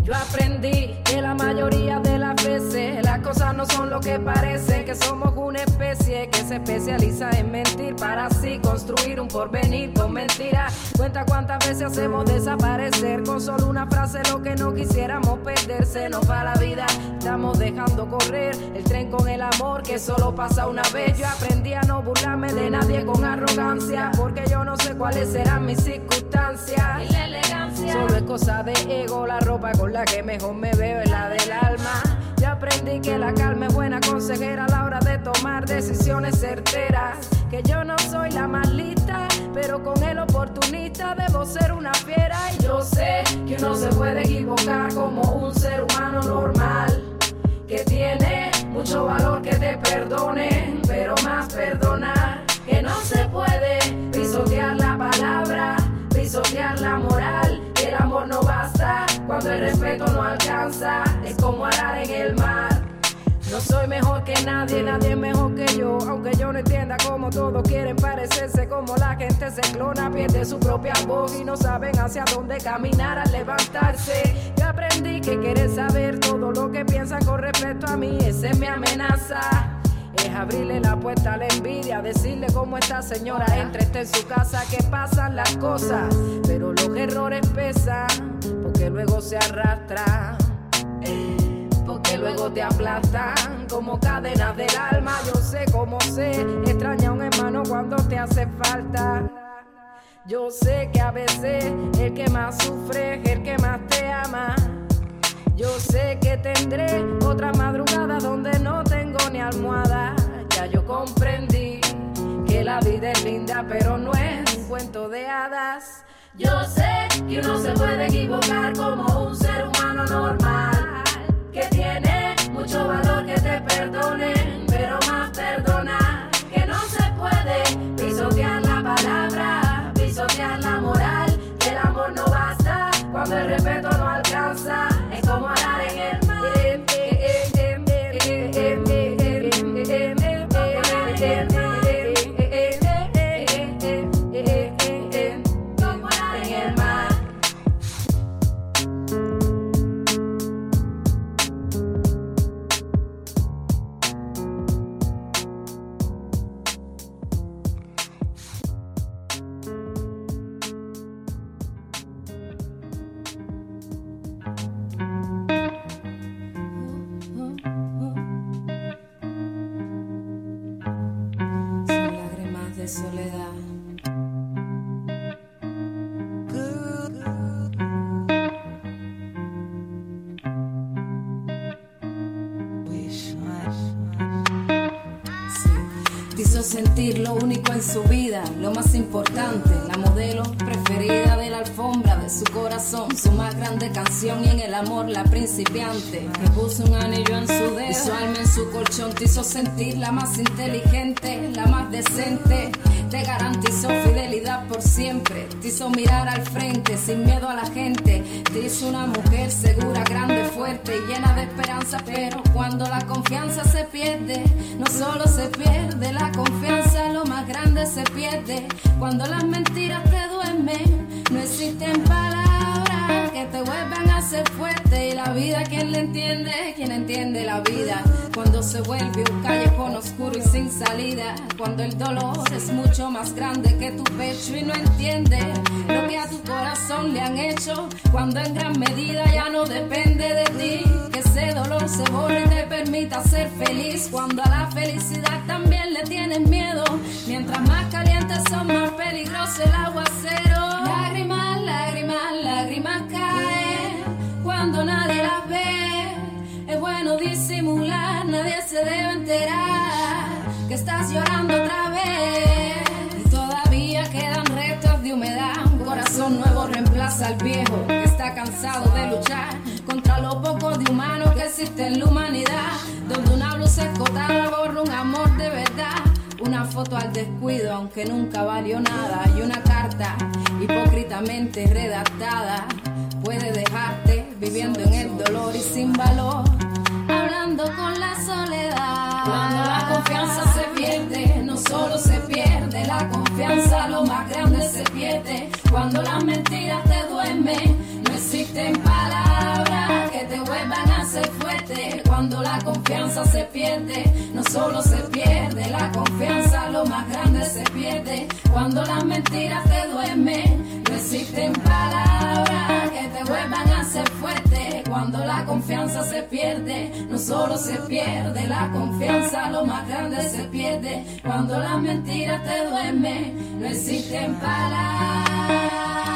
Yo aprendí que la mayoría de las veces las cosas no son lo que parecen, que somos una especie que se especializa en mentir para así construir un porvenir con mentiras. Cuenta cuántas veces hacemos desaparecer con solo una frase lo que no quisiéramos perder. Se nos va la vida, estamos dejando correr el tren con el amor que solo pasa una vez. Yo aprendí a no burlarme de nadie con arrogancia, porque yo no sé cuáles serán mis circunstancias. Y la elegancia solo es cosa de ego, la ropa con la que mejor me veo es la del alma. Yo aprendí que la calma es buena consejera a la hora de tomar decisiones certeras, que yo no soy la más lista, pero con el oportunista debo ser una fiera. Y yo sé que uno se puede equivocar como un ser humano normal, que tiene mucho valor que te perdonen, pero más perdonar que no se puede. Pisotear la palabra, pisotear la moral, el amor no basta cuando el respeto no alcanza, es como arar en el mar. No soy mejor que nadie, nadie es mejor que yo, aunque yo no entienda cómo todos quieren parecerse, como la gente se clona, pierde su propia voz y no saben hacia dónde caminar al levantarse. Yo aprendí que querer saber todo lo que piensan con respecto a mí, esa es mi amenaza. Es abrirle la puerta a la envidia, decirle cómo esta señora entra, está en su casa, que pasan las cosas, pero los errores pesan, porque luego se arrastran, porque luego te aplastan como cadenas del alma. Yo sé cómo se extraña a un hermano cuando te hace falta. Yo sé que a veces el que más sufre es el que más te ama. Yo sé que tendré otra madrugada donde no tengo ni almohada. Ya yo comprendí que la vida es linda, pero no es un cuento de hadas. Yo sé que uno se puede equivocar como un ser humano normal, que tiene mucho valor que te perdonen, pero más perdonar que no se puede. Pisotear la palabra, pisotear la moral, el amor no basta cuando el respeto no alcanza, es como arar en el mar. Soledad. Te hizo sentir lo único en su vida, lo más importante, la modelo preferida de la alfombra de su corazón, su más grande canción, y en el amor la principiante. Le puso un anillo en su dedo y su alma en su colchón. Te hizo sentir la más inteligente, la más decente. Te garantizó fidelidad por siempre. Te hizo mirar al frente sin miedo a la gente. Te hizo una mujer segura, grande, fuerte y llena de esperanza. Pero cuando la confianza se pierde, no solo se pierde la confianza, lo más grande se pierde. Cuando las mentiras te duermen, no existen palabras que te vuelvan a ser fuerte. Y la vida, ¿quién la entiende? ¿Quién entiende la vida? Cuando se vuelve un callejón oscuro y sin salida, cuando el dolor es mucho más grande que tu pecho y no entiende lo que a tu corazón le han hecho, cuando en gran medida ya no depende de ti, que ese dolor se borre y te permita ser feliz, cuando a la felicidad también le tienes miedo, mientras más calientes son más peligroso el aguacero. Lágrimas, lágrimas, lágrimas caen cuando nadie las ve, es bueno disimular, nadie se debe enterar que estás llorando otra vez. Y todavía quedan restos de humedad, un corazón nuevo reemplaza al viejo que está cansado de luchar contra lo poco de humano que existe en la humanidad, donde una blusa escotada borra un amor de verdad, una foto al descuido aunque nunca valió nada, y una carta hipócritamente redactada puede dejarte viviendo en el dolor y sin valor, hablando con la soledad. Cuando la confianza se pierde, no solo se pierde la confianza, lo más grande se pierde. Cuando las mentiras te duermen, no existen palabras confianza se pierde, no solo se pierde la confianza, lo más grande se pierde cuando las mentiras te duermen. No existen palabras que te vuelvan a ser fuerte cuando la confianza se pierde, no solo se pierde la confianza, lo más grande se pierde cuando las mentiras te duermen. No existen palabras.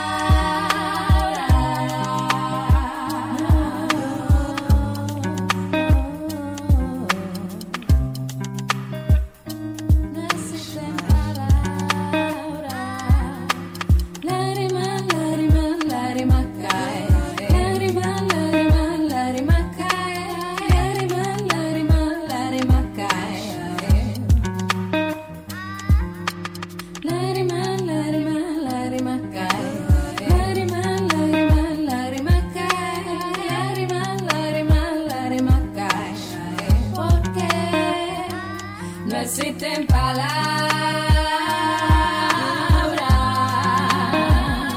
Existen palabras.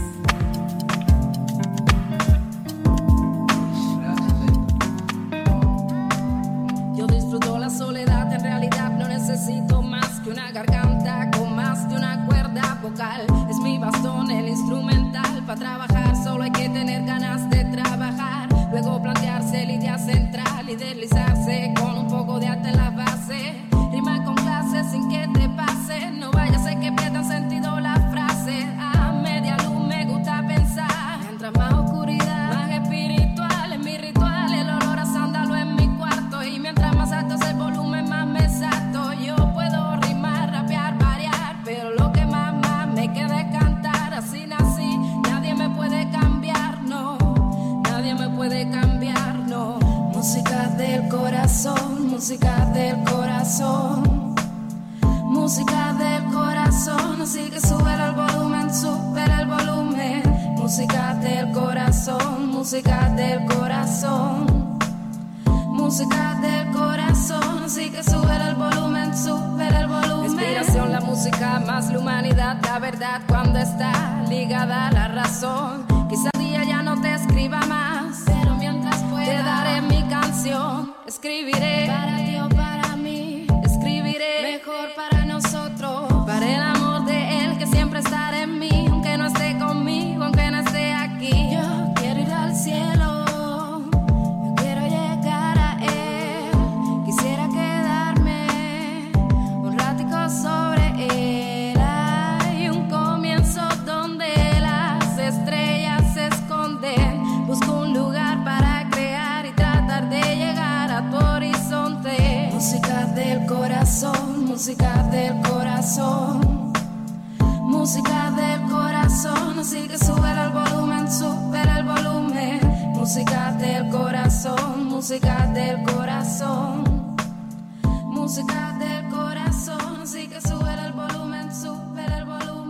Yo disfruto la soledad, en realidad no necesito más que una garganta con más de una cuerda vocal. Es mi bastón, el instrumental. Para trabajar solo hay que tener ganas de trabajar. Luego plantearse la idea central y deslizarse con un poco de arte en la base. Rima con clase sin que te pase, no vaya a ser que pierda sentido la frase. A media luz me gusta pensar, mientras más oscuridad, más espiritual es mi ritual. El olor a sándalo en mi cuarto y mientras más alto es el volumen más me salto. Yo puedo rimar, rapear, variar, pero lo que más me queda es cantar. Así nací, nadie me puede cambiar, no, nadie me puede cambiar, no. Música del corazón, música del corazón, música del corazón, así que sube el volumen, sube el volumen. Música del corazón, música del corazón, música del corazón, así que sube el volumen, sube el volumen. Inspiración, la música más la humanidad, la verdad cuando está ligada a la razón. Quizá día ya no te escriba más, pero mientras pueda te daré mi canción. Escribiré para ti o para mí, escribiré mejor para nosotros, para el amor de él que siempre estará en mí, aunque no esté conmigo, aunque no esté aquí. Yo quiero ir al cielo, yo quiero llegar a él, quisiera quedarme un ratico sobre él. Hay un comienzo donde las estrellas se esconden, busco un lugar para crear y tratar de llegar a tu horizonte. Música del corazón, música del corazón, música del corazón, así que sube el volumen, sube el volumen. Música del corazón, música del corazón, música del corazón, así que sube el volumen, sube el volumen.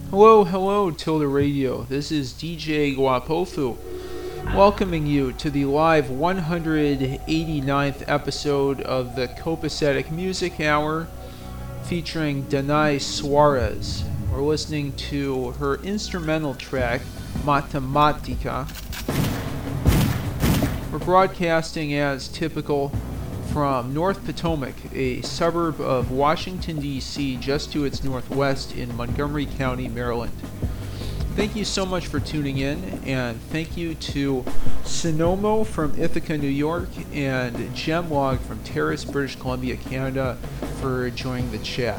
Hello, Tilda Radio. This is DJ Guapofu, welcoming you to the live 189th episode of the Copacetic Music Hour, featuring Danai Suarez. We're listening to her instrumental track, Matematica. We're broadcasting as typical from North Potomac, a suburb of Washington, D.C., just to its northwest in Montgomery County, Maryland. Thank you so much for tuning in, and thank you to Sonomo from Ithaca, New York, and Gemlog from Terrace, British Columbia, Canada, for joining the chat.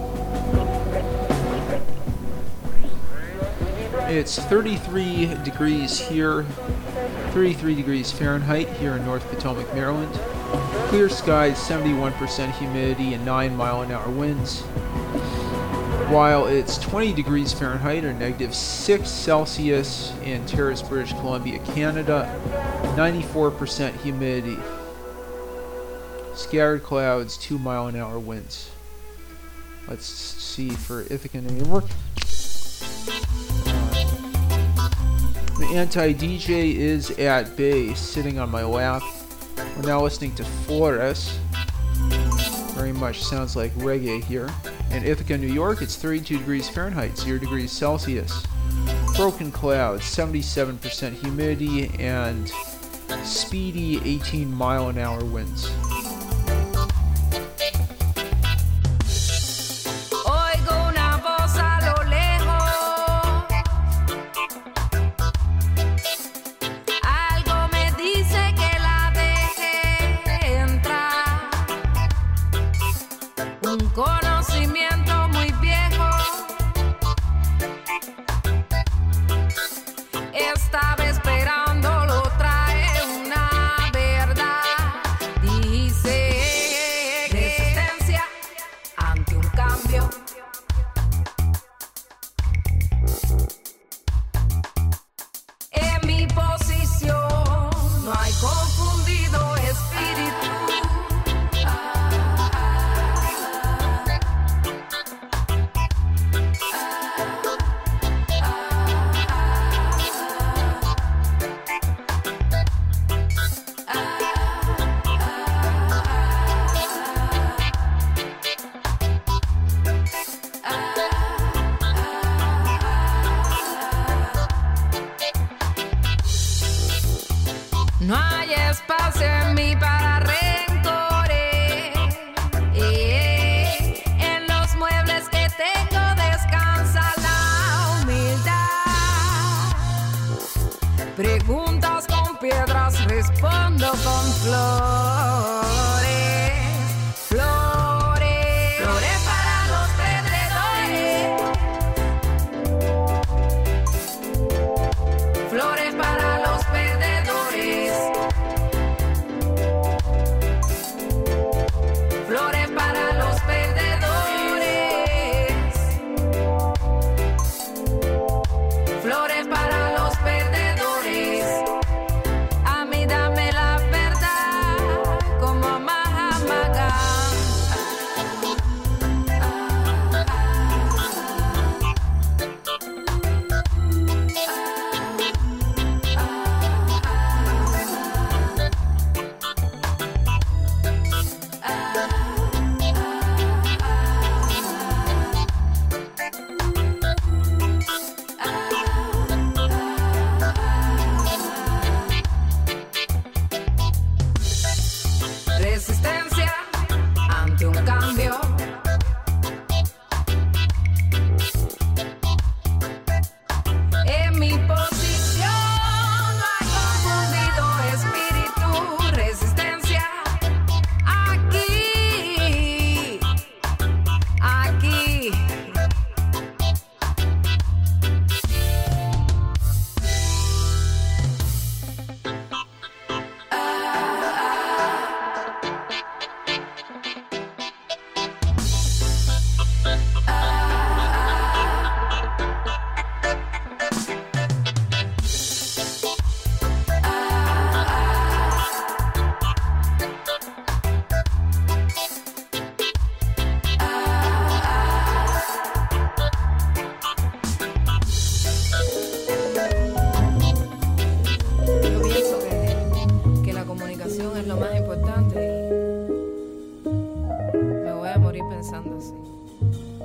It's 33 degrees here, 33 degrees Fahrenheit here in North Potomac, Maryland. Clear skies, 71% humidity, and 9-mile-an-hour winds. While it's 20 degrees Fahrenheit or -6 Celsius in Terrace, British Columbia, Canada, 94% humidity. Scattered clouds, 2-mile-an-hour winds. Let's see for Ithaca, New York. The anti-DJ is at bay, sitting on my lap. We're now listening to Flores. Very much sounds like reggae here. In Ithaca, New York, it's 32 degrees Fahrenheit, 0 degrees Celsius. Broken clouds, 77% humidity, and speedy 18-mile-an-hour winds. Preguntas con piedras, respondo con flores. Flores, flores para los perdedores. Flores para los perdedores. Flores para los perdedores. Flores para los perdedores. A mí dame la verdad.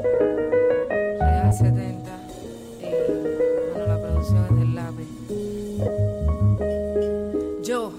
Real 70 y bueno, la producción es del lápiz. Yo,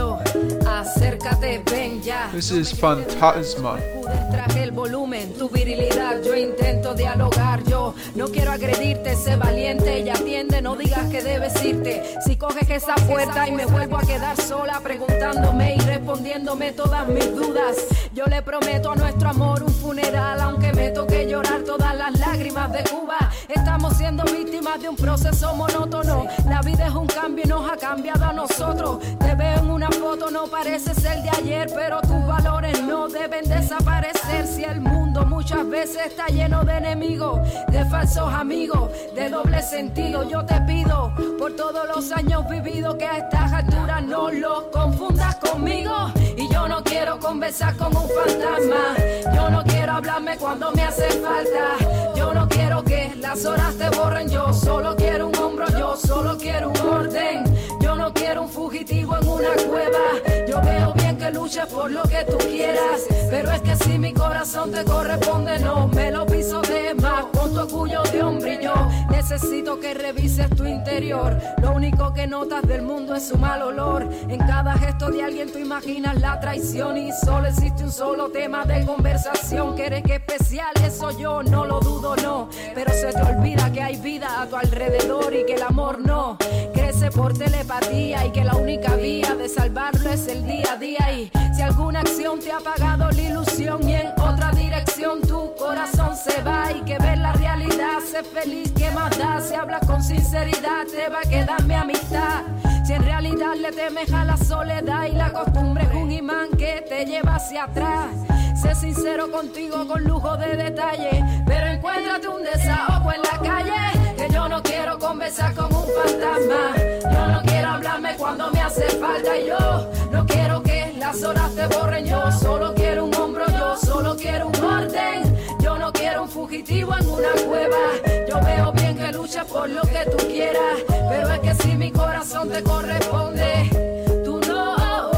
acércate, ven ya. This is Fantasma. Traje el volumen, tu virilidad, yo intento dialogar, yo no quiero agredirte, sé valiente y atiende, no digas que debes irte. Si coges esa puerta y me vuelvo a quedar sola, preguntándome y respondiéndome todas mis dudas, yo le prometo a nuestro amor un funeral, aunque me toque llorar todas las lágrimas de Cuba. Estamos siendo víctimas de un proceso monótono, la vida es un cambio y nos ha cambiado a nosotros. Te veo en una foto, no pareces el de ayer, pero tus valores no deben desaparecer. Si el mundo muchas veces está lleno de enemigos, de falsos amigos, de doble sentido, yo te pido por todos los años vividos que a estas alturas no los confundas conmigo. Y yo no quiero conversar con un fantasma, yo no quiero hablarme cuando me hace falta, yo no quiero que las horas te borren, yo solo quiero un hombro, yo solo quiero un orden, yo no quiero un fugitivo en una cueva. Yo veo bien que luches por lo que tú quieras, pero es que si mi corazón te corresponde, no me lo piso de más con tu orgullo de hombre. Y yo necesito que revises tu interior, lo único que notas del mundo es su mal olor. En cada gesto de alguien tú imaginas la traición y solo existe un solo tema de conversación, que eres que especial, eso yo no lo dudo, no, pero se te olvida que hay vida a tu alrededor y que el amor no crece por telepatía y que la única vía de salvarlo es el día a día. Y si alguna acción te ha apagado la ilusión y en otra dirección tu corazón se va, y que ver la realidad, sé feliz, ¿qué más da? Si hablas con sinceridad te va a quedar mi amistad. Si en realidad le temes a la soledad y la costumbre es un imán que te lleva hacia atrás, sé sincero contigo con lujo de detalle, pero encuéntrate un desahogo en la calle, que yo no quiero conversar con un fantasma, yo no quiero hablarme cuando me hace falta, y yo no quiero que las horas te borren, yo solo quiero un hombro, yo solo quiero un orden, yo no quiero un fugitivo en una cueva. Yo veo bien que luchas por lo que tú quieras, pero es que si mi corazón te corresponde, tú no.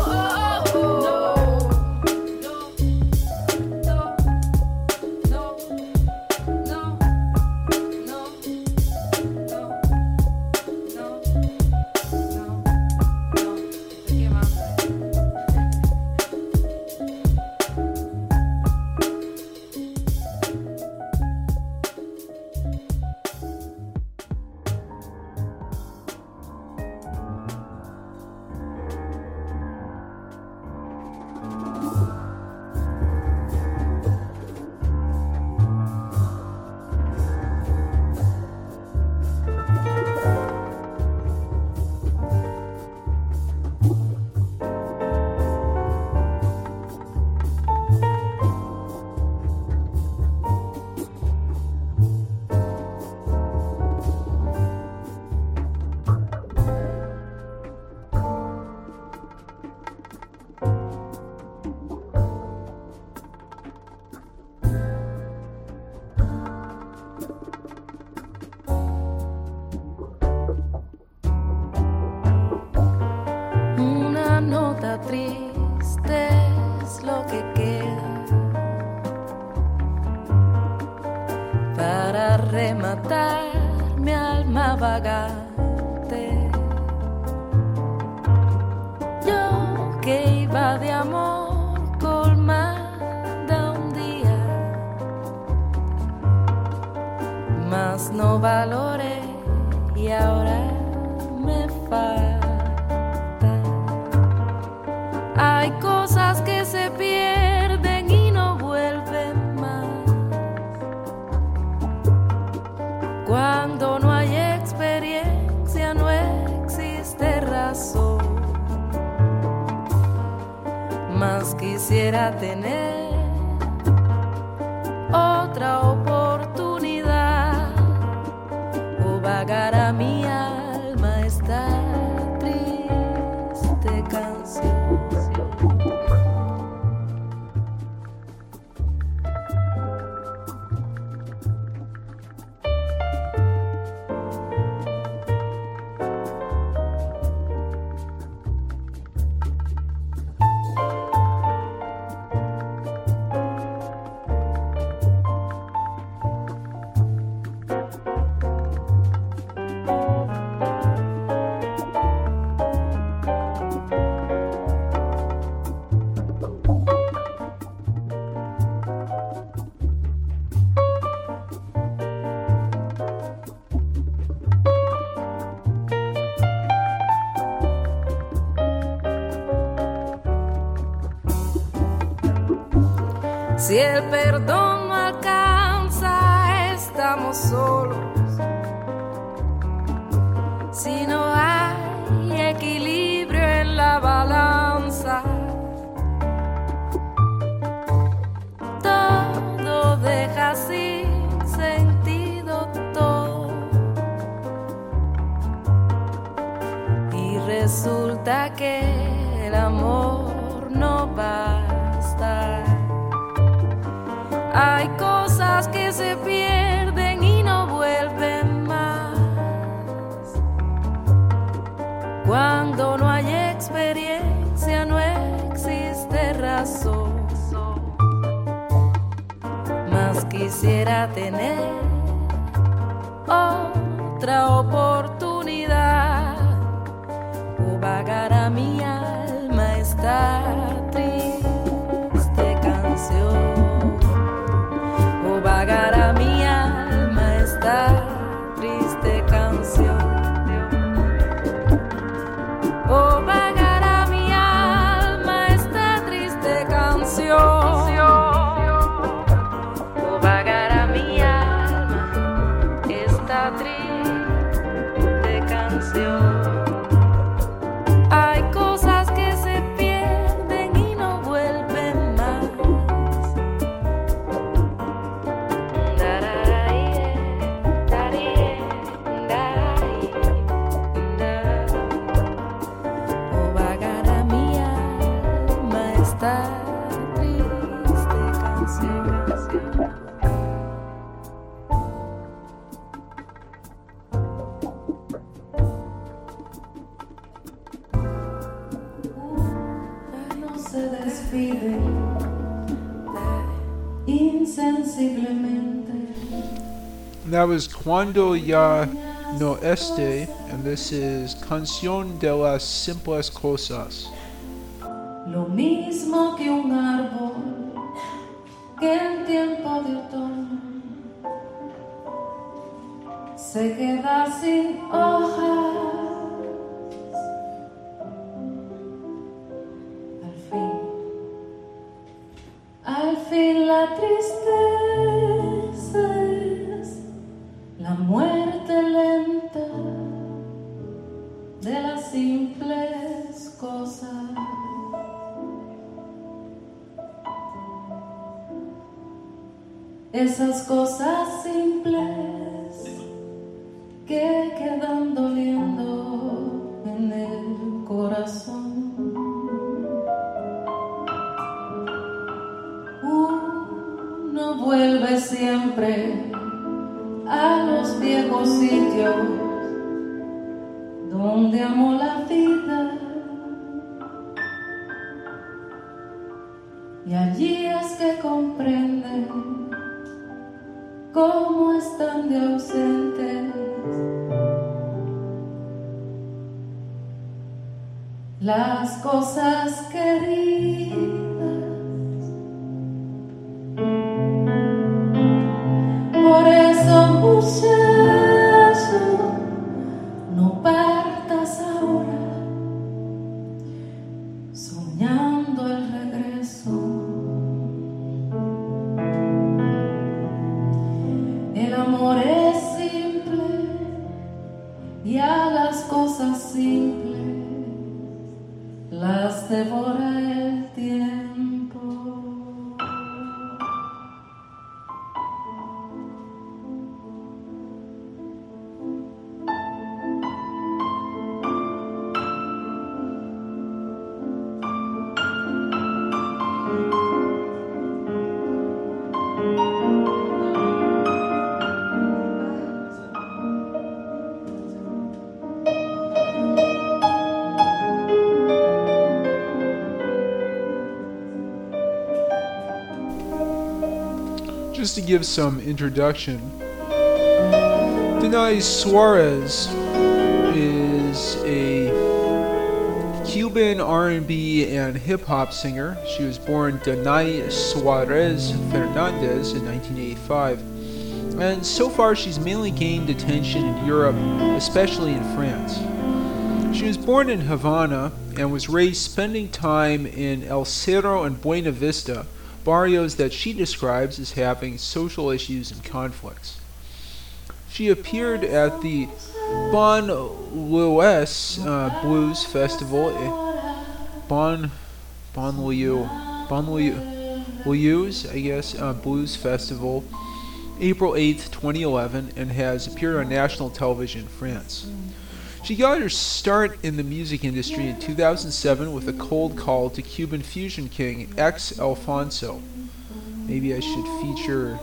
Triste es lo que queda para rematar mi alma vagante. Yo que iba de amor colmada un día, mas no valoré y ahora me falta. Hay cosas que se pierden y no vuelven más. Cuando no hay experiencia, no existe razón. Mas quisiera tener otra oportunidad o vagar a mi alma esta triste canción. Si el perdón no alcanza, estamos solos. Si no hay equilibrio en la balanza, todo deja sin sentido todo. Y resulta que el amor no basta. Hay cosas que se pierden y no vuelven más. Cuando no hay experiencia, no existe razón. Mas quisiera tener otra oportunidad o vagar a mi alma esta triste canción. O vagar a mi alma esta triste canción. O vagar a mi alma esta triste canción. O vagar a mi alma esta triste canción. Hay cosas que se pierden y no vuelven más. O vagar a mi alma esta triste canción. No se despide insensiblemente. That was Cuando Ya No Esté, and this is Canción de las Simples Cosas. Lo mismo que un árbol que en tiempo de otoño se queda sin hojas. Al fin la tristeza es la muerte lenta de las simples cosas. Esas cosas simples que quedan doliendo en el corazón. Uno vuelve siempre a los viejos sitios donde amó la vida, y allí es que comprende cómo están de ausentes las cosas queridas. Por eso, muchacho, no partas ahora soñando el regreso. El amor es simple y a las cosas simples las devora el tiempo. Just to give some introduction, Danai Suarez is a Cuban R&B and hip-hop singer. She was born Danai Suarez Fernandez in 1985, and so far she's mainly gained attention in Europe, especially in France. She was born in Havana and was raised spending time in El Cerro and Buena Vista, barrios that she describes as having social issues and conflicts. She appeared at the Banlieue Blues Festival, Banlieues, I guess, Blues Festival, April 8th, 2011, and has appeared on national television in France. She got her start in the music industry in 2007 with a cold call to Cuban fusion king X Alfonso. Maybe I should feature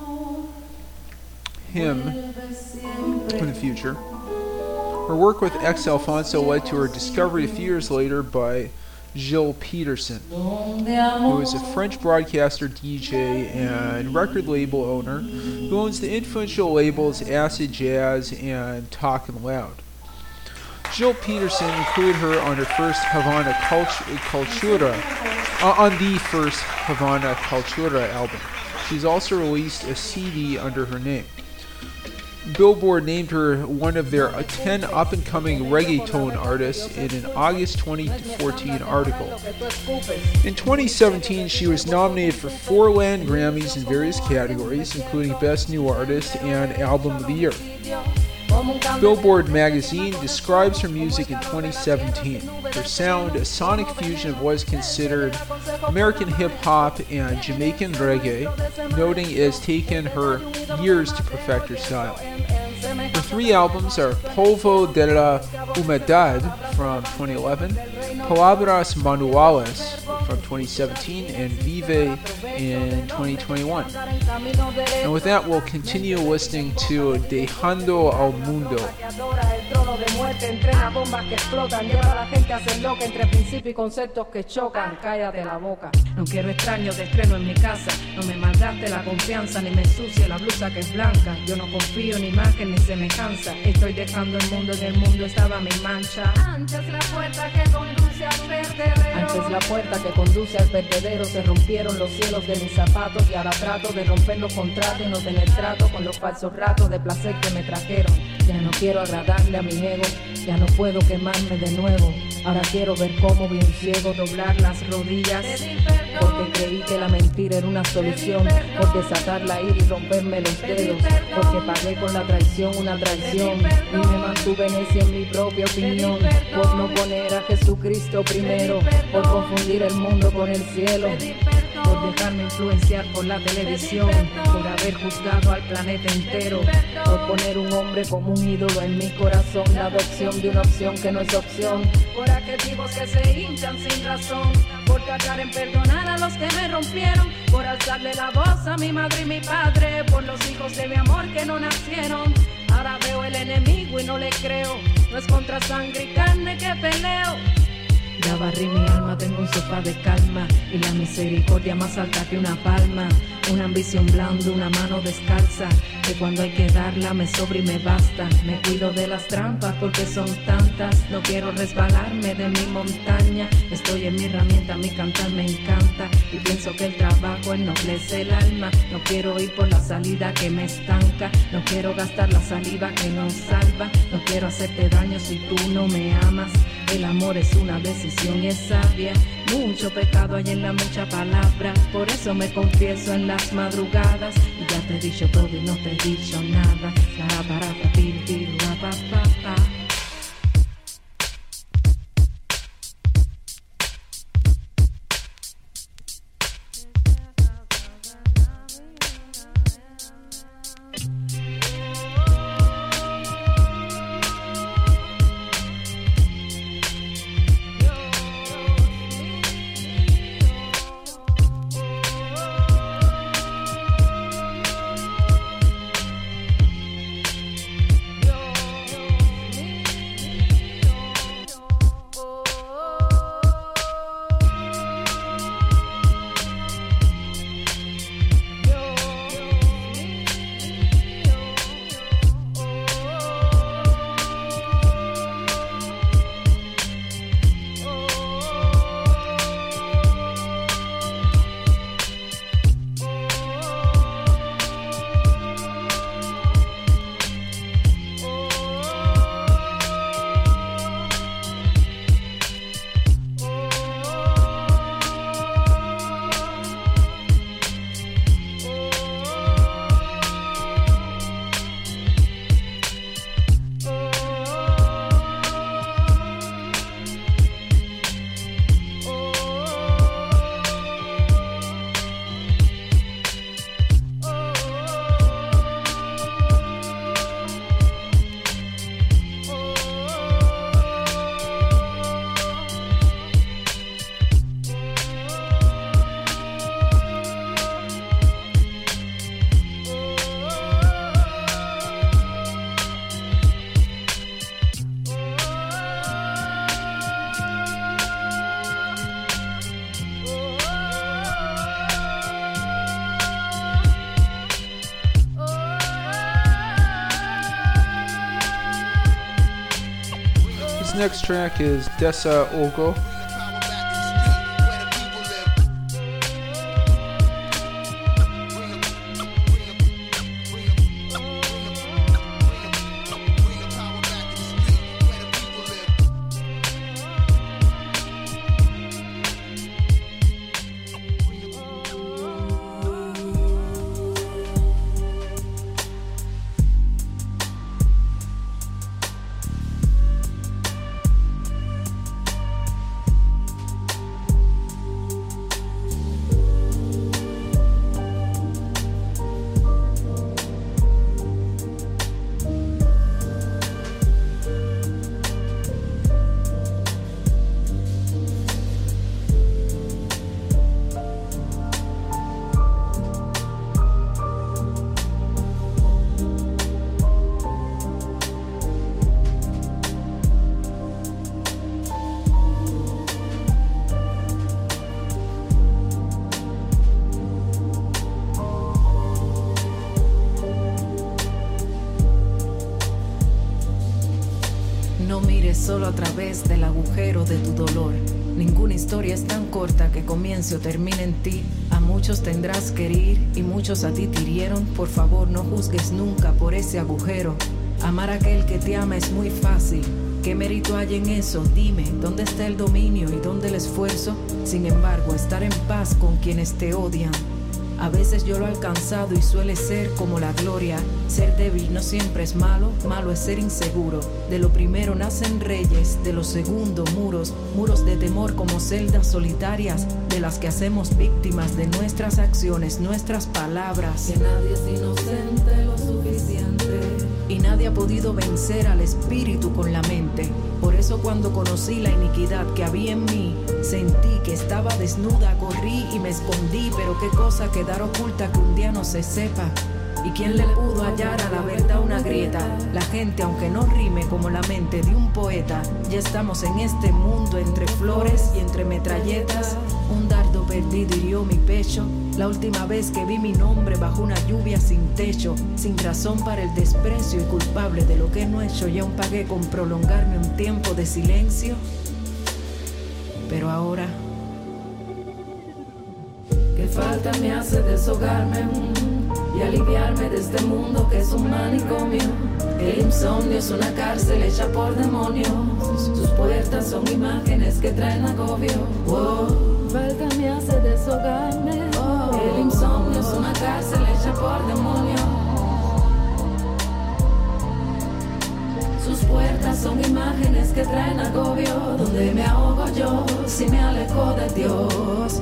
him in the future. Her work with X Alfonso led to her discovery a few years later by Gilles Peterson, who is a French broadcaster, DJ, and record label owner who owns the influential labels Acid Jazz and Talkin' Loud. Gilles Peterson included her on her first Havana Cultura, on the first Havana Cultura album. She's also released a CD under her name. Billboard named her one of their 10 up-and-coming reggaeton artists in an August 2014 article. In 2017, she was nominated for 4 Latin Grammys in various categories, including Best New Artist and Album of the Year. Billboard magazine describes her music in 2017. Her sound, a sonic fusion of what is considered American hip-hop and Jamaican reggae, noting it has taken her years to perfect her style. Her 3 albums are Polvo de la Humedad from 2011, Palabras Manuales from 2017, and Vive in 2021. And with that, we'll continue listening to Dejando al Mundo. Entrena bombas que explotan, lleva a la gente a hacer loca entre principios y conceptos que chocan. Cállate la boca. No quiero extraños de estreno en mi casa. No me malgaste la confianza ni me ensucie la blusa que es blanca. Yo no confío ni imagen ni semejanza. Estoy dejando el mundo, en el mundo estaba mi mancha. Ancha es la puerta que conduce al vertedero. Ancha es la puerta que conduce al vertedero. Se rompieron los cielos de mis zapatos y ahora trato de romper los contratos y no tener trato con los falsos ratos de placer que me trajeron. Ya no quiero agradarle a mi ego, ya no puedo quemarme de nuevo. Ahora quiero ver cómo vi un ciego doblar las rodillas, porque creí que la mentira era una solución, por desatar la ira y romperme los dedos, porque pagué con la traición una traición y me mantuve necia en mi propia opinión, por no poner a Jesucristo primero, por confundir el mundo con el cielo, por dejarme influenciar por la televisión, por haber juzgado al planeta entero, por poner un hombre como un ídolo en mi corazón, la adopción de una opción que no es opción, por adjetivos que se hinchan sin razón, por tratar en perdonar a los que me rompieron, por alzarle la voz a mi madre y mi padre, por los hijos de mi amor que no nacieron. Ahora veo el enemigo y no le creo, no es contra sangre y carne que peleo. Ya barrí mi alma, tengo un sofá de calma y la misericordia más alta que una palma. Una ambición blanda, una mano descalza, que cuando hay que darla me sobra y me basta. Me cuido de las trampas porque son tantas, no quiero resbalarme de mi montaña. Estoy en mi herramienta, mi cantar me encanta y pienso que el trabajo ennoblece el alma. No quiero ir por la salida que me estanca, no quiero gastar la saliva que nos salva. No quiero hacerte daño si tú no me amas. El amor es una decisión y es sabia. Mucho pecado hay en la mucha palabra, por eso me confieso en las madrugadas. Y ya te he dicho todo y no te he dicho nada. next track is Desa Ogo. Solo a través del agujero de tu dolor. Ninguna historia es tan corta que comience o termine en ti. A muchos tendrás que herir y muchos a ti te hirieron. Por favor, no juzgues nunca por ese agujero. Amar a aquel que te ama es muy fácil. ¿Qué mérito hay en eso? Dime, ¿dónde está el dominio y dónde el esfuerzo? Sin embargo, estar en paz con quienes te odian. A veces yo lo he alcanzado y suele ser como la gloria. Ser débil no siempre es malo, malo es ser inseguro. De lo primero nacen reyes, de lo segundo muros. Muros de temor como celdas solitarias, de las que hacemos víctimas de nuestras acciones, nuestras palabras. Que nadie es inocente lo suficiente. Y nadie ha podido vencer al espíritu con la mente. Por eso cuando conocí la iniquidad que había en mí, sentí que estaba desnuda, corrí y me escondí. Pero qué cosa quedar oculta que un día no se sepa. ¿Y quién le pudo hallar a la verdad una grieta? La gente, aunque no rime como la mente de un poeta, ya estamos en este mundo entre flores y entre metralletas. Un dardo perdido hirió mi pecho. La última vez que vi mi nombre bajo una lluvia sin techo, sin razón para el desprecio y culpable de lo que no he hecho, ya aún pagué con prolongarme un tiempo de silencio. Pero ahora, ¿qué falta me hace deshogarme y aliviarme de este mundo que es un manicomio? El insomnio es una cárcel hecha por demonios. Sus puertas son imágenes que traen agobio. Falta me hace deshogarme. El insomnio es una cárcel hecha por demonios. Sus puertas son imágenes que traen agobio. Donde me ahogo yo si me alejo de Dios.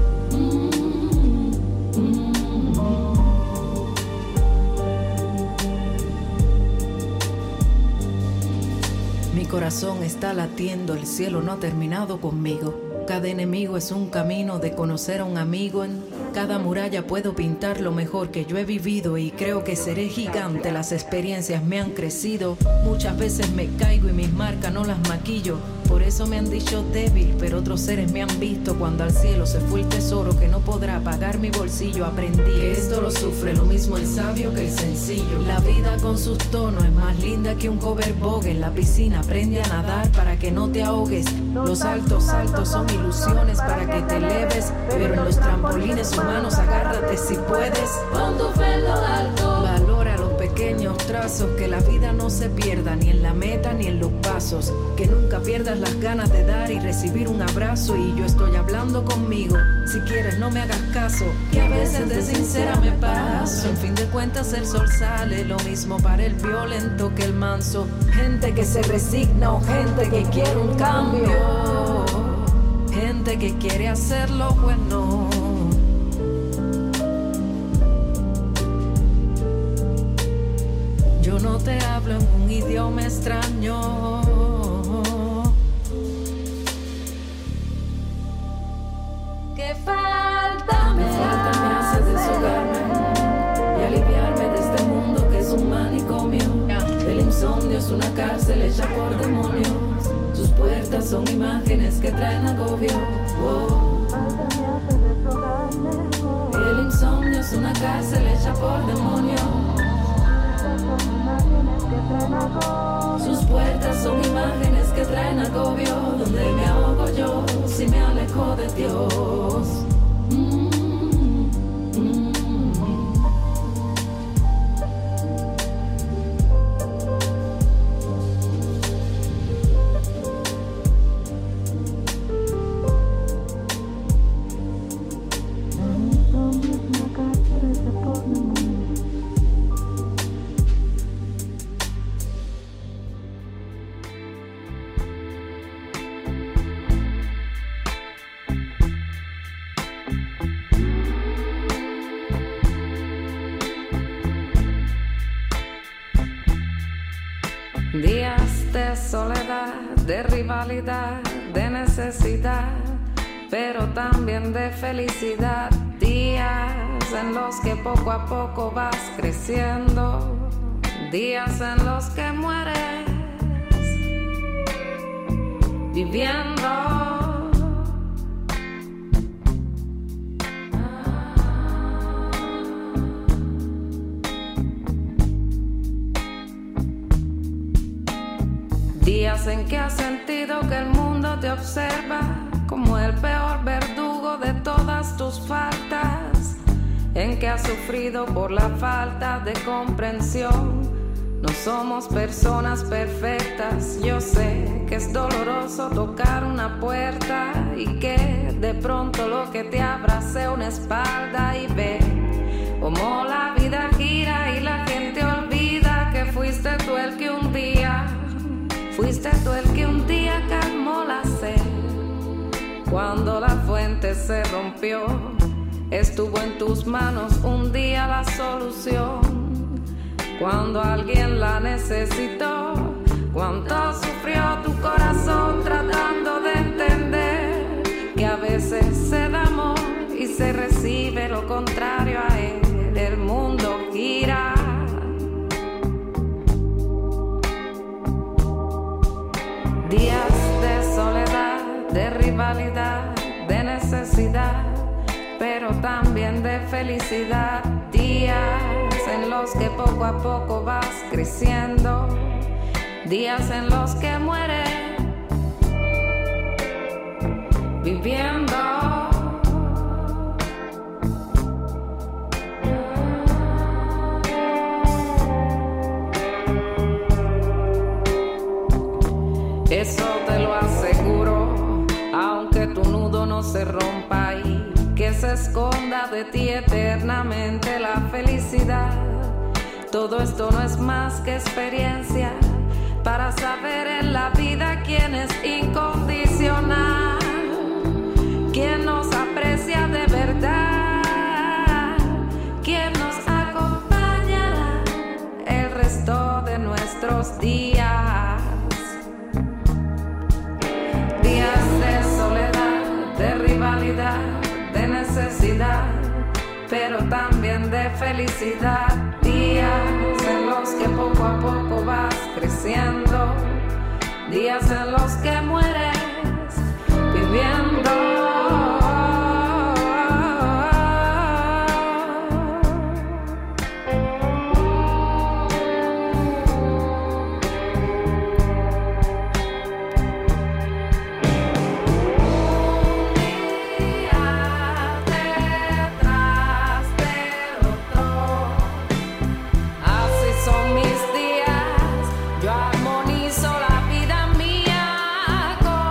Mi corazón está latiendo, el cielo no ha terminado conmigo. Cada enemigo es un camino de conocer a un amigo. En cada muralla puedo pintar lo mejor que yo he vivido y creo que seré gigante, las experiencias me han crecido. Muchas veces me caigo y mis marcas no las maquillo. Por eso me han dicho débil, pero otros seres me han visto. Cuando al cielo se fue el tesoro que no podrá pagar mi bolsillo, aprendí que esto lo sufre lo mismo el sabio que el sencillo. La vida con sus tonos es más linda que un cover vogue. En la piscina aprende a nadar para que no te ahogues. Los altos saltos son ilusiones para que te eleves, pero en los trampolines humanos agárrate si puedes. Pon tu fe en lo alto. Valora los pequeños trazos, que la vida no se pierda ni en la meta ni en los pasos. Que nunca pierdas las ganas de dar y recibir un abrazo. Y yo estoy hablando conmigo, si quieres no me hagas caso, que a veces de sincera me paso. En fin de cuentas el sol sale, lo mismo para el violento que el manso. Gente que se resigna o gente que quiere un cambio. Gente que quiere hacer lo bueno. Yo no te hablo en un idioma extraño. ¿Qué falta me hace deshogarme y aliviarme de este mundo que es un manicomio? El insomnio es una cárcel hecha por demonios. Sus puertas son imágenes que traen agobio. El insomnio es una cárcel hecha por demonios. Sus puertas son imágenes que traen agobio, donde me ahogo yo si me alejo de Dios. Días de soledad, de rivalidad, de necesidad, pero también de felicidad. Días en los que poco a poco vas creciendo. Días en los que mueres viviendo. Días en que has sentido que el mundo te observa como el peor verdugo de todas tus faltas, en que has sufrido por la falta de comprensión. No somos personas perfectas, yo sé que es doloroso tocar una puerta y que de pronto lo que te abra sea una espalda y ve cómo la vida gira y la gente olvida que fuiste tú el que un día calmó la sed. Cuando la fuente se rompió, estuvo en tus manos un día la solución. Cuando alguien la necesitó, cuánto sufrió tu corazón tratando de entender que a veces se da amor y se recibe lo contrario a él. El mundo gira. Días de soledad, de rivalidad, de necesidad, pero también de felicidad. Días en los que poco a poco vas creciendo. Días en los que mueres viviendo. Eso te lo aseguro, aunque tu nudo no se rompa y que se esconda de ti eternamente la felicidad. Todo esto no es más que experiencia para saber en la vida quién es incondicional, quién nos aprecia de verdad, quién nos acompañará el resto de nuestros días. Días de soledad, de rivalidad, de necesidad, pero también de felicidad. Días en los que poco a poco vas creciendo. Días en los que mueres viviendo. Con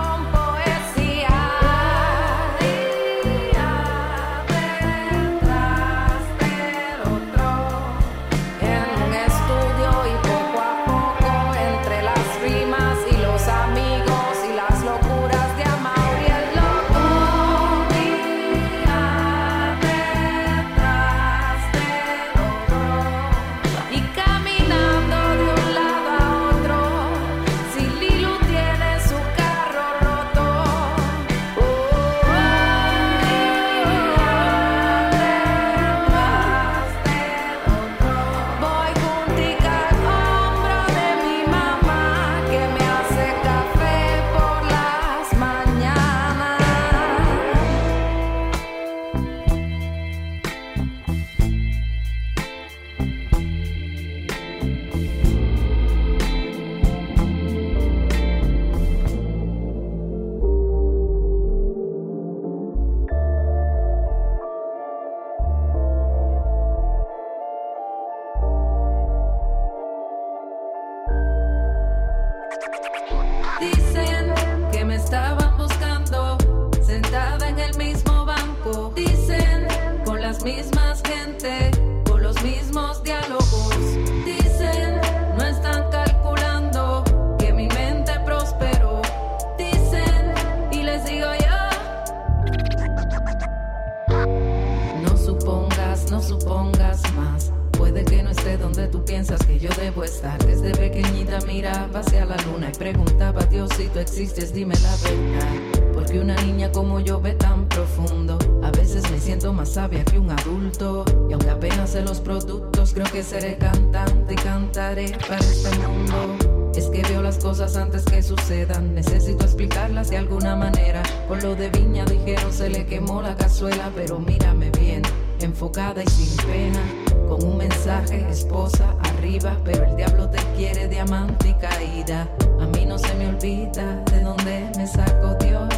Ella miraba hacia la luna y preguntaba: Dios, si tú existes, dime la verdad. Porque una niña como yo ve tan profundo. A veces me siento más sabia que un adulto. Y aunque apenas sé los productos, creo que seré cantante y cantaré para este mundo. Es que veo las cosas antes que sucedan. Necesito explicarlas de alguna manera. Con lo de Viña dijeron se le quemó la cazuela. Pero mírame bien, enfocada y sin pena. Con un mensaje, esposa, arriba. Pero el diablo te quiere diamante y caída. A mí no se me olvida de dónde me sacó Dios.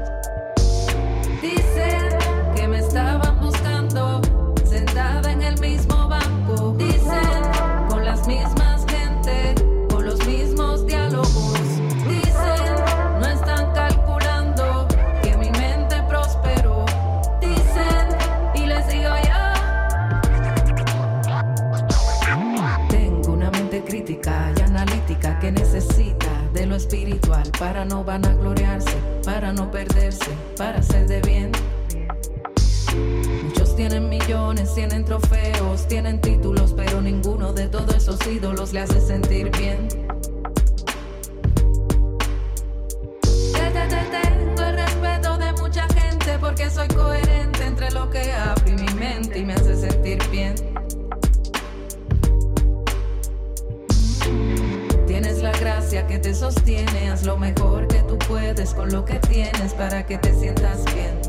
Dicen que me estaban buscando, sentada en el mismo banco. Dicen con las mismas gente, con los mismos diálogos. Dicen no están calculando que mi mente prosperó. Dicen y les digo yo, tengo una mente crítica y analítica que necesita de lo espiritual para no vanagloriarse, para no perderse, para hacer de bien. Muchos tienen millones, tienen trofeos, tienen títulos, pero ninguno de todos esos ídolos le hace sentir bien. Tengo el respeto de mucha gente porque soy coherente entre lo que hablo y mi mente y me hace sentir bien. Tienes la gracia que te sostiene, haz lo mejor que tú puedes con lo que tienes para que te sientas bien.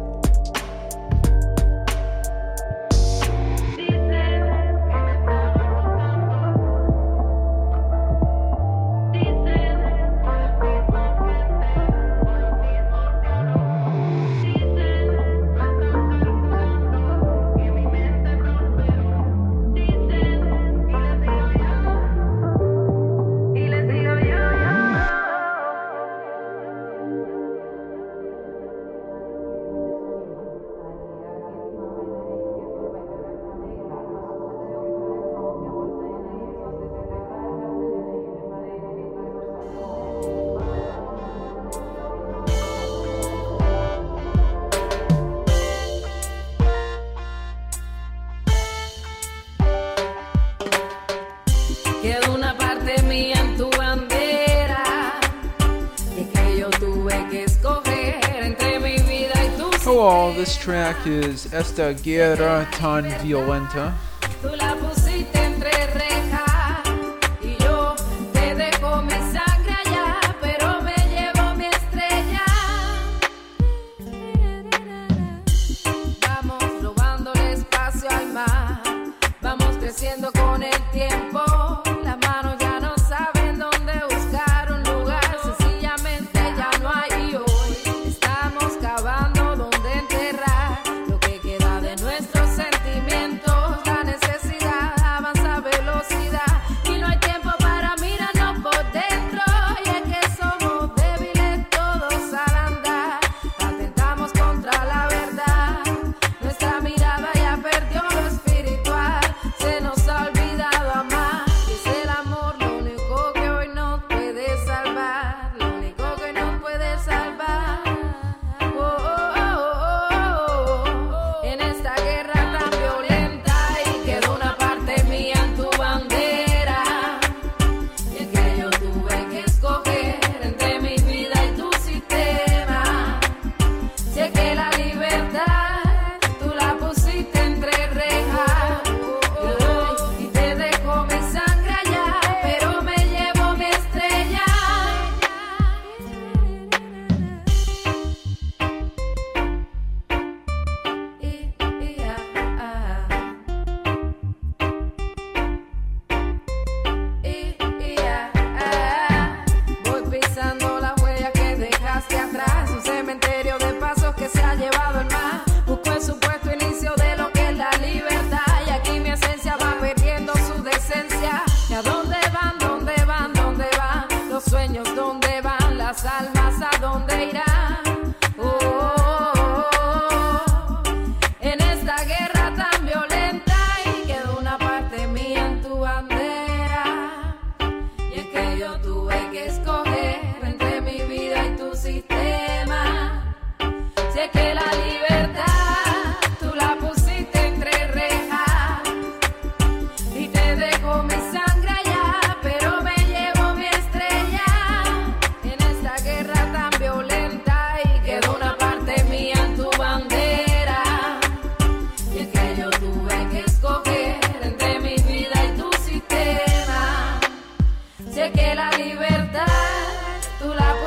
Quedó una parte mía en tu bandera, y que yo tuve que escoger entre mi vida y tu Oh, this track is Esta Guerra Tan Violenta. Tú la pusiste entre rejas y yo te dejo mi sangre allá, pero me llevo mi estrella. Vamos robándole espacio al mar, vamos creciendo con el tiempo. Las manos ya no saben dónde buscar un lugar, sencillamente ya no hay. Y hoy estamos cavando donde enterrar lo que queda de nuestros sentimientos. La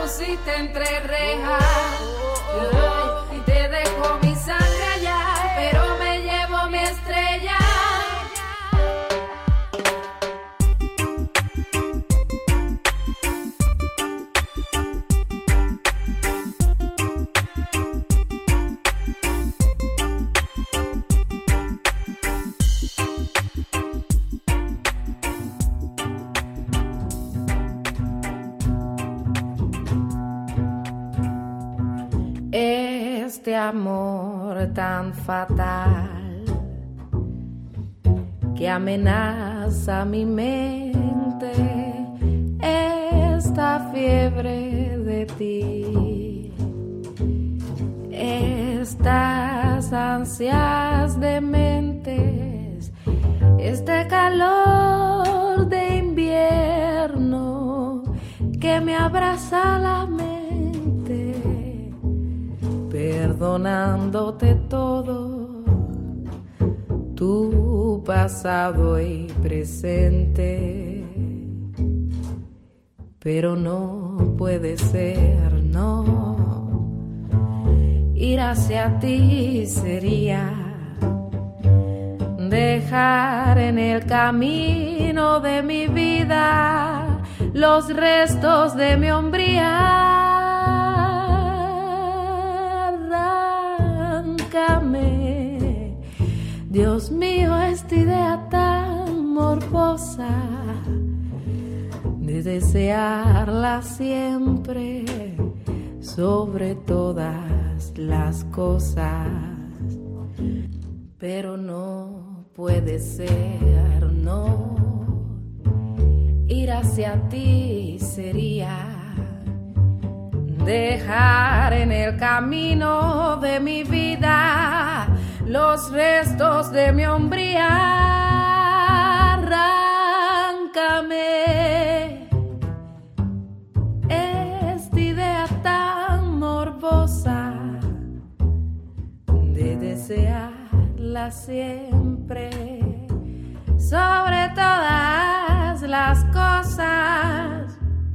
pusiste entre rejas. Y te dejo mi sangre allá, pero me llevo mi estrella. Este amor tan fatal que amenaza mi mente, esta fiebre de ti, estas ansias dementes, este calor de invierno que me abraza la mente. Perdonándote todo, tu pasado y presente, pero no puede ser, no. Ir hacia ti sería dejar en el camino de mi vida los restos de mi hombría. Dios mío, esta idea tan morbosa de desearla siempre sobre todas las cosas, pero no puede ser, no. Ir hacia ti sería dejar en el camino de mi vida los restos de mi hombría. Arráncame esta idea tan morbosa de desearla siempre sobre todas las cosas.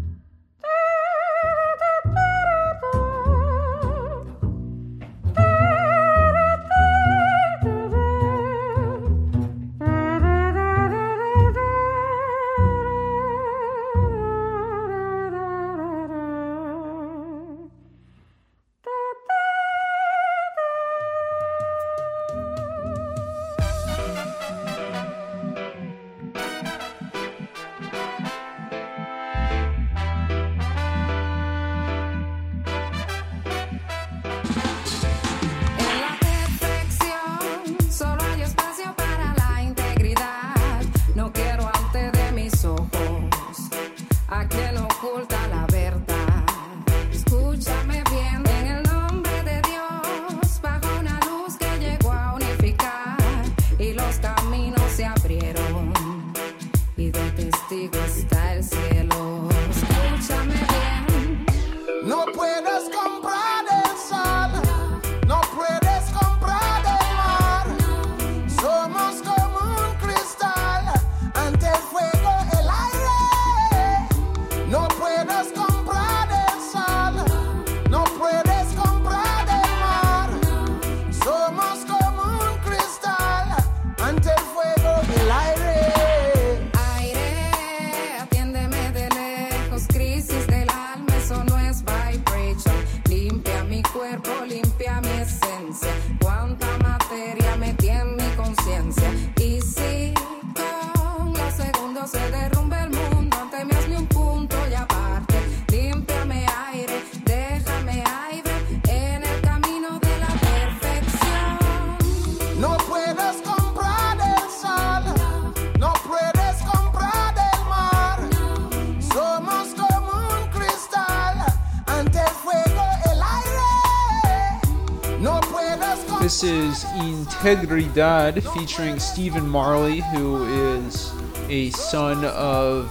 This is Integridad featuring Stephen Marley, who is a son of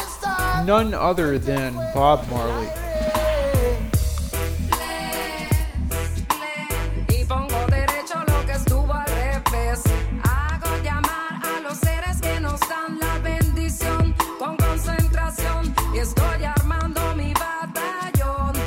none other than Bob Marley. Estoy armando mi batallón.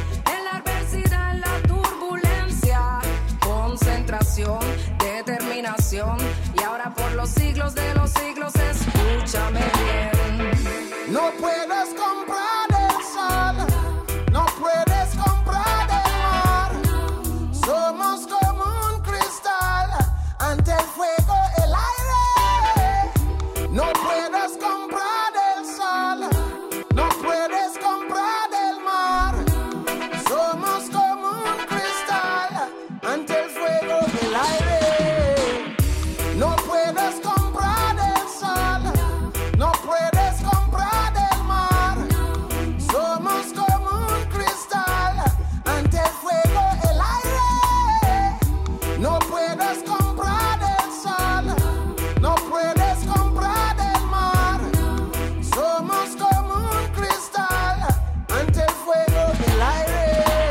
escúchame bien. No puedes comprar el sol, no puedes comprar el mar. Somos como un cristal ante el fuego, el aire. No puedes comprar el sol, no puedes comprar el mar. Somos como un cristal ante el fuego, el aire. No puedes comprar el sol, no puedes comprar el mar. Somos como un cristal ante el fuego, el aire. No puedes comprar el sol, no puedes comprar el mar. Somos como un cristal ante el fuego, el aire.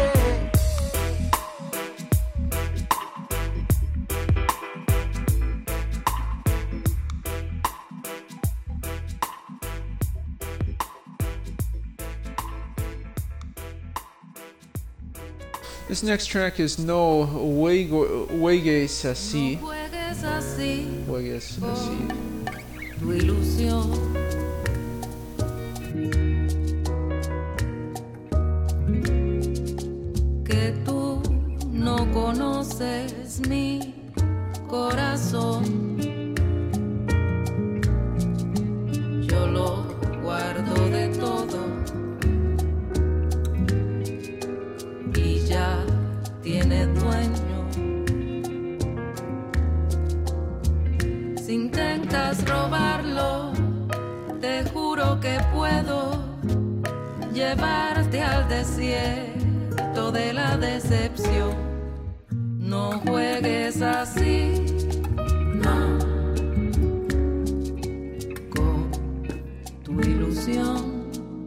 This next track is No Juegues Así. Juegues así Juegues Así. tu ilusión. Que tú no conoces mi corazón. Yo lo guardo de todo y ya tiene dueño. Si intentas robarlo, te juro que puedo llevarte al desierto de la decepción. No juegues así, no, con tu ilusión.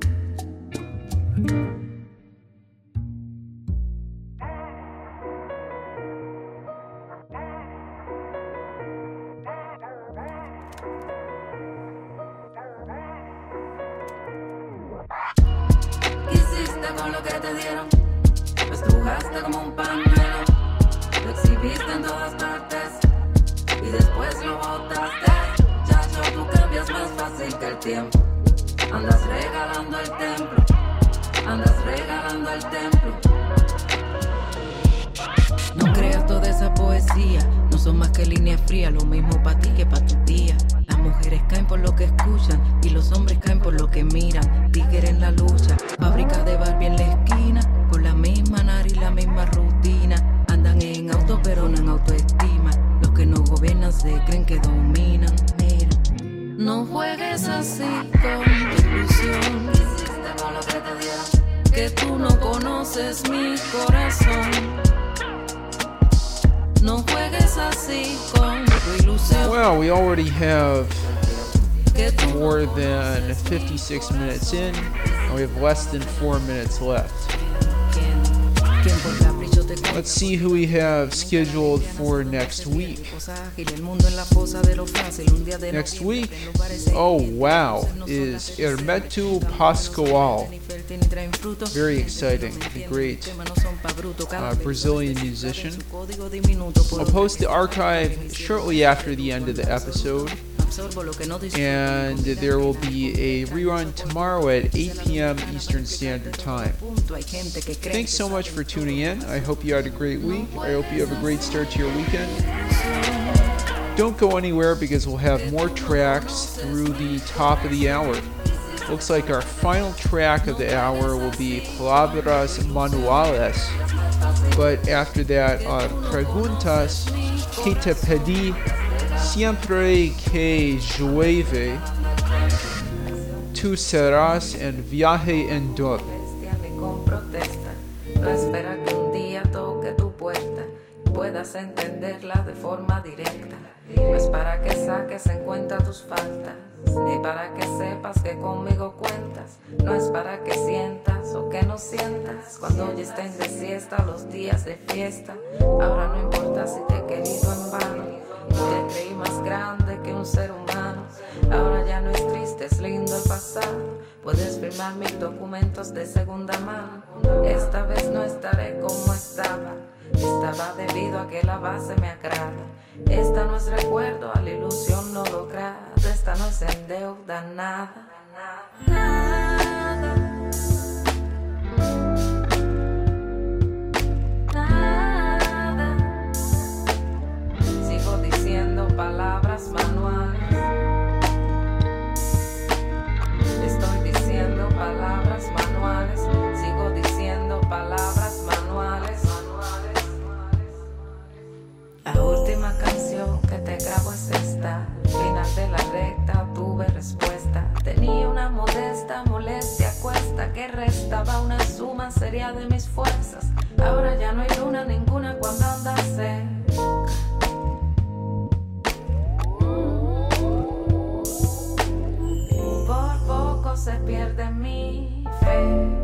¿Qué hiciste con lo que te dieron? Lo estrujaste como un pañuelo, lo exhibiste en todas partes y después lo botaste. Chacho, tú cambias más fácil que el tiempo. Andas regalando el templo, andas regalando el templo. No creas toda esa poesía, no son más que líneas frías, lo mismo para ti que para tu tía. Las mujeres caen por lo que escuchan y los hombres caen por lo que miran. Tigre en la lucha, fábrica de Barbie en la esquina, con la misma nariz, la misma rutina. Andan en auto pero no en autoestima. Los que no gobiernan se creen que dominan. Mira, no juegues así con tu ilusión. Hiciste con lo que te dieron, que tú no conoces mi corazón. No juegues así con tu ilusión. Well, we already have more than 56 minutes in, and we have less than 4 minutes left. Let's see who we have scheduled for next week. Next week, oh wow, is Hermeto Pascoal. Very exciting, a great Brazilian musician. I'll post the archive shortly after the end of the episode. And there will be a rerun tomorrow at 8 p.m. Eastern Standard Time. Thanks so much for tuning in. I hope you had a great week. I hope you have a great start to your weekend. Don't go anywhere because we'll have more tracks through the top of the hour. Looks like our final track of the hour will be Palabras Manuales. But after that, Preguntas que te pedí siempre que llueve, tú serás en viaje en dor. No espera que un día toque tu puerta y puedas entenderla de forma directa. No es para que saques en cuenta tus faltas, ni para que sepas que conmigo cuentas. No es para que sientas o que no sientas cuando ya estén de siesta los días de fiesta. Ahora no importa si te he querido en vano y te creí más grande que un ser humano. Ahora ya no es triste viste es lindo el pasado. Puedes firmar mis documentos de segunda mano. Esta vez no estaré como estaba. Estaba debido a que la base me agrada. Esta no es recuerdo a la ilusión no lograda. Esta no es endeuda nada. Nada. Nada. Sigo diciendo palabras manuales. Estoy diciendo palabras manuales. Sigo diciendo palabras manuales. La última canción que te grabo es esta. Final de la recta tuve respuesta. Tenía una modesta molestia a cuesta que restaba una suma seria de mis fuerzas. Ahora ya no hay luna ninguna cuando andas cerca. Por poco se pierde mi fe.